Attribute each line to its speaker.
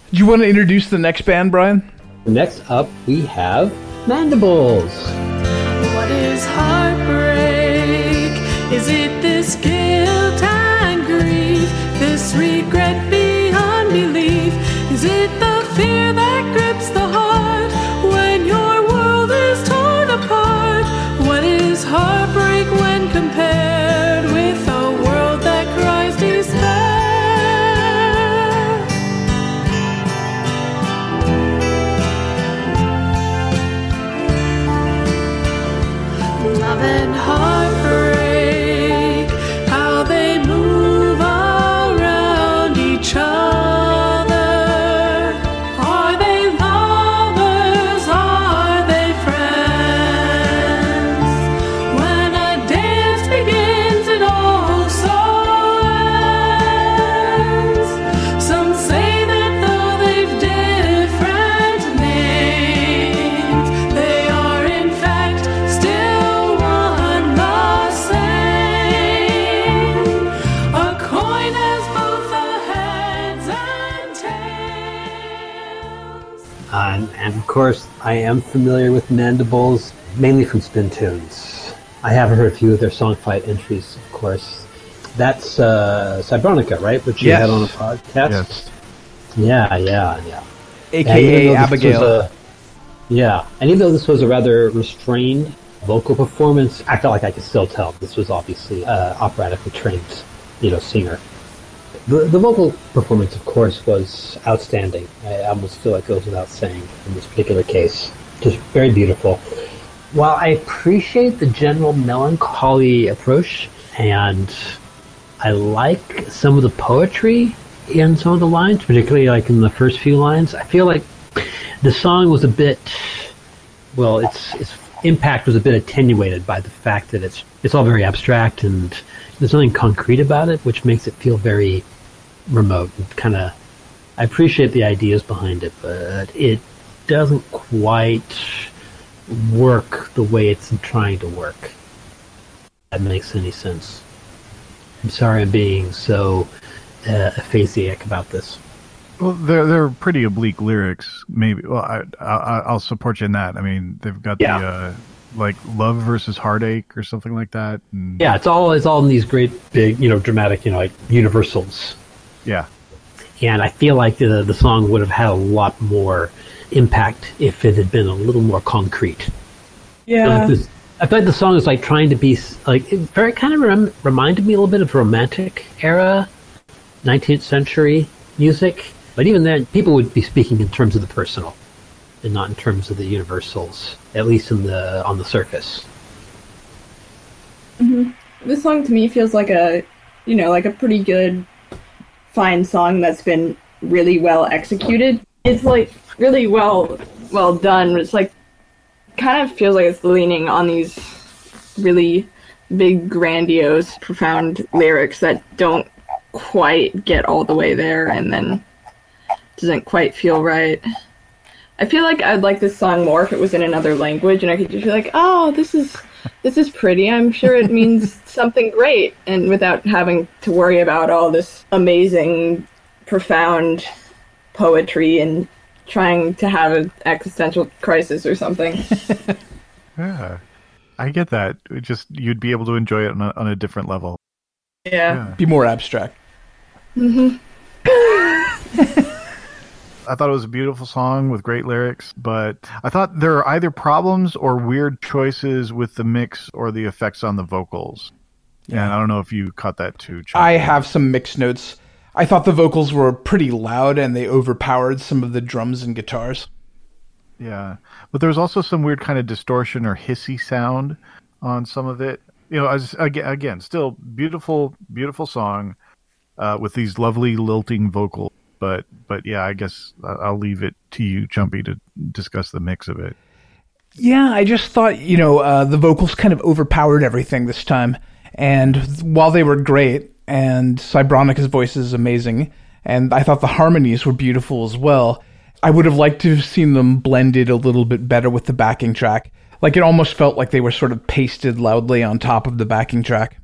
Speaker 1: Do you want to introduce the next band, Brian?
Speaker 2: Next up, we have Mandibles.
Speaker 3: What is heartbreak? Is it this guilt and grief? This regret beyond belief? Is it the fear that grips the heart when your world is torn apart? What is heartbreak when compared with a world that cries despair? Love and heartbreak, how they move around each other. Are they lovers? Are they friends? When a dance begins, it also ends. Some say that though they've different names, they are in fact still one the same. A coin has both the heads and tails.
Speaker 2: And of course, I am familiar with Mandibles, mainly from Spin Tunes. I have heard a few of their song fight entries, of course. That's Cybronica, right? Which you
Speaker 1: Yes.
Speaker 2: had on a podcast?
Speaker 4: Yes.
Speaker 2: Yeah.
Speaker 1: AKA
Speaker 2: even though this was
Speaker 1: Abigail.
Speaker 2: and even though this was a rather restrained vocal performance, I felt like I could still tell this was obviously operatically trained, singer. The vocal performance, of course, was outstanding. I almost feel like it goes without saying in this particular case. Just very beautiful. While I appreciate the general melancholy approach, and I like some of the poetry in some of the lines, particularly like in the first few lines, I feel like the song was a bit, well, its impact was a bit attenuated by the fact that it's all very abstract and there's nothing concrete about it, which makes it feel very remote and kind of. I appreciate the ideas behind it, but it doesn't quite work the way it's trying to work. If that makes any sense. I'm sorry I'm being so aphasiac about this.
Speaker 4: Well, they're pretty oblique lyrics. Maybe. Well, I'll support you in that. I mean, they've got the like love versus heartache or something like that. And
Speaker 2: Yeah, it's all in these great big, dramatic, like universals.
Speaker 4: yeah.
Speaker 2: And I feel like the song would have had a lot more impact if it had been a little more concrete.
Speaker 3: Yeah.
Speaker 2: I feel like the song is like trying to be like it very kind of reminded me a little bit of Romantic era, 19th century music. But even then, people would be speaking in terms of the personal, and not in terms of the universals, at least on the surface.
Speaker 5: This song to me feels like a pretty good, fine song that's been really well executed. It's like really well done. It's like kind of feels like it's leaning on these really big, grandiose, profound lyrics that don't quite get all the way there, and then doesn't quite feel right. I feel like I'd like this song more if it was in another language, and I could just be like, "Oh, this is pretty. I'm sure it means something great," and without having to worry about all this amazing, profound poetry and trying to have an existential crisis or something.
Speaker 4: Yeah. I get that. You'd be able to enjoy it on a different level.
Speaker 5: Yeah.
Speaker 1: Be more abstract.
Speaker 4: I thought it was a beautiful song with great lyrics, but I thought there are either problems or weird choices with the mix or the effects on the vocals. Yeah. And I don't know if you caught that too, Chuck.
Speaker 1: I have some mixed notes. I thought the vocals were pretty loud and they overpowered some of the drums and guitars.
Speaker 4: Yeah. But there's also some weird kind of distortion or hissy sound on some of it. Again, still beautiful, beautiful song with these lovely lilting vocals. But yeah, I guess I'll leave it to you, Jumpy, to discuss the mix of it.
Speaker 1: Yeah, I just thought, the vocals kind of overpowered everything this time. And while they were great, and Cybronica's voice is amazing, and I thought the harmonies were beautiful as well, I would have liked to have seen them blended a little bit better with the backing track. Like, it almost felt like they were sort of pasted loudly on top of the backing track.